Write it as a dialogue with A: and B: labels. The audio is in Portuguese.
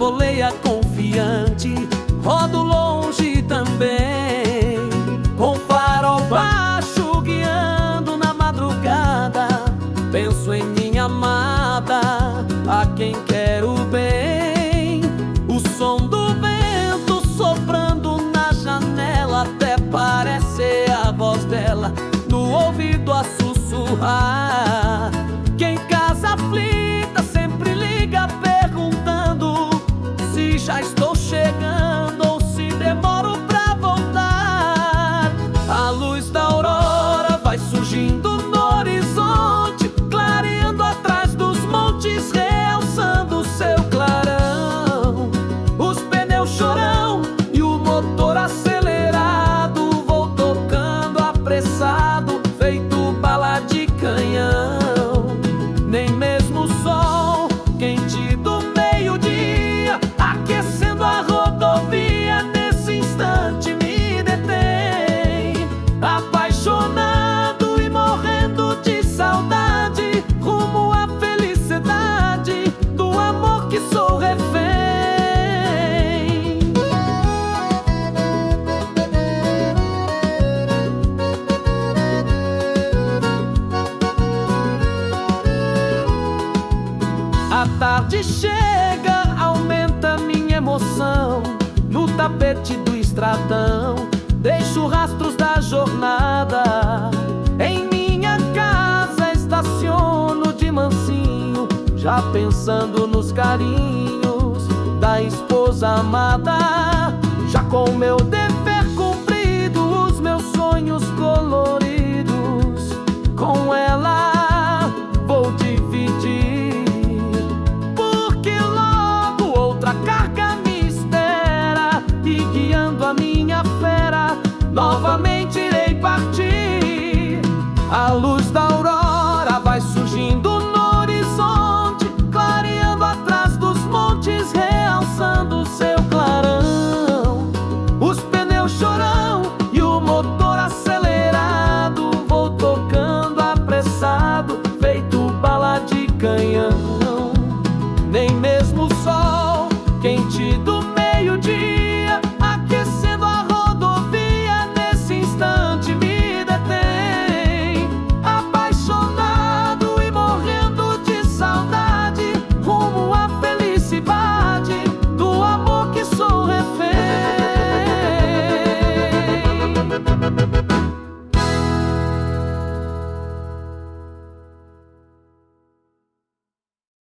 A: boleia confiante, rodo longe também, com farol baixo guiando na madrugada. Penso em minha amada, a quem quero bem. O som do vento soprando na janela, até parece a voz dela no ouvido a sussurrar. Quem casa aflita sempre liga perguntando se já estou chegando ou se demoro pra voltar. A luz da aurora vai surgindo no horizonte, clareando atrás dos montes, realçando seu clarão. Os pneus chorão e o motor acelerado, vou tocando apressado, feito bala de canhão. Nem mesmo o sol quente do meio-dia, aquecendo a rodovia, nesse instante me detém. Apaixonado e morrendo de saudade, rumo à felicidade do amor que sou refém. A tarde chega, aumenta minha emoção. No tapete do estradão deixo rastros da jornada. Em minha casa estaciono de mansinho, já pensando nos carinhos da esposa amada. Já com meu dever cumprido, os meus sonhos coloridos, com ela vou dividir. Porque logo outra carga me espera, e guiando a minha fera, novamente irei partir. A luz da